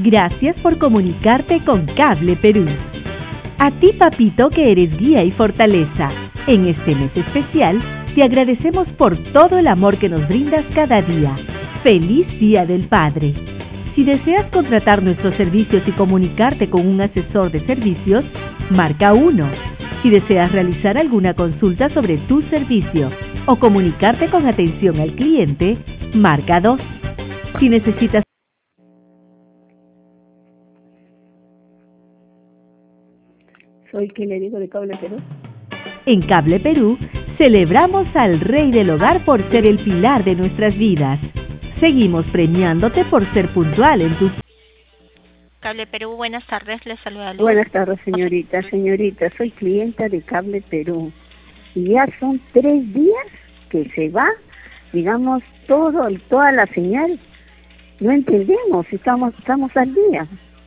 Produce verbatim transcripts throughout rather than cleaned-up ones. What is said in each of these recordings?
Gracias por comunicarte con Cable Perú. A ti, papito, que eres guía y fortaleza. En este mes especial, te agradecemos por todo el amor que nos brindas cada día. ¡Feliz Día del Padre! Si deseas contratar nuestros servicios y comunicarte con un asesor de servicios, marca uno. Si deseas realizar alguna consulta sobre tu servicio o comunicarte con atención al cliente, marca dos. Si necesitas Soy quien le digo de Cable Perú. En Cable Perú, celebramos al Rey del Hogar por ser el pilar de nuestras vidas. Seguimos premiándote por ser puntual en tus... Cable Perú, buenas tardes, les saluda Luz. Buenas tardes, señorita. Señorita, soy clienta de Cable Perú. Y ya son tres días que se va, digamos, todo, toda la señal. No entendemos, estamos, estamos al día.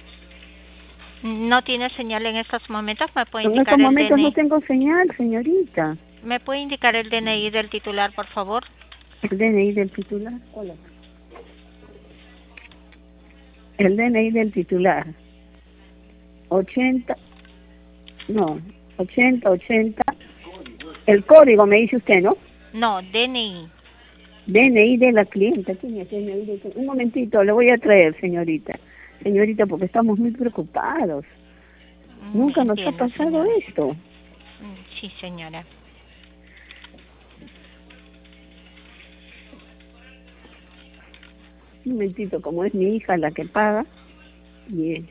¿No tiene señal en estos momentos? ¿Me puede En indicar estos el momentos D N I? no tengo señal, señorita. ¿Me puede indicar el D N I del titular, por favor? ¿El D N I del titular? ¿Cuál es? El D N I del titular. ochenta, no, ochenta, ochenta. El código me dice usted, ¿no? No, D N I. D N I de la clienta. ¿Quién es D N I de... Un momentito, le voy a traer, señorita. Señorita, porque estamos muy preocupados. Mm, Nunca nos entiendo, ha pasado señora. esto. Mm, Sí, señora. Un momentito, como es mi hija la que paga. Bien.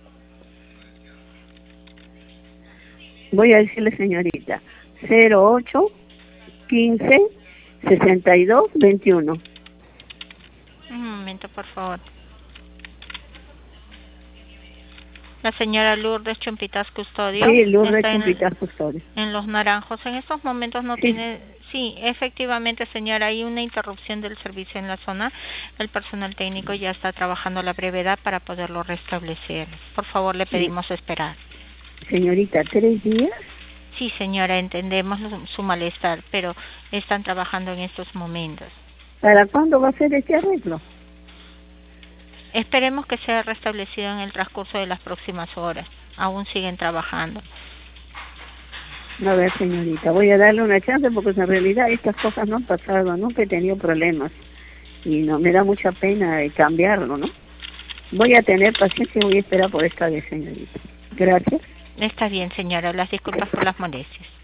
Voy a decirle, señorita, cero ocho, quince, sesenta y dos, veintiuno. Un momento, por favor. La señora Lourdes Chumpitas Custodio. Sí, Lourdes está en- Chumpitas Custodio. En los naranjos. En estos momentos no Sí. tiene... Sí, efectivamente, señora, hay una interrupción del servicio en la zona. El personal técnico ya está trabajando a la brevedad para poderlo restablecer. Por favor, le pedimos esperar. Señorita, ¿tres días? Sí, señora, entendemos lo- su malestar, pero están trabajando en estos momentos. ¿Para cuándo va a ser este arreglo? Esperemos que sea restablecido en el transcurso de las próximas horas. Aún siguen trabajando. A ver, señorita, voy a darle una chance porque en realidad estas cosas no han pasado, nunca he tenido problemas y no me da mucha pena eh, cambiarlo, ¿no? Voy a tener paciencia y voy a esperar por esta vez, señorita. Gracias. Está bien, señora. Las disculpas por las molestias.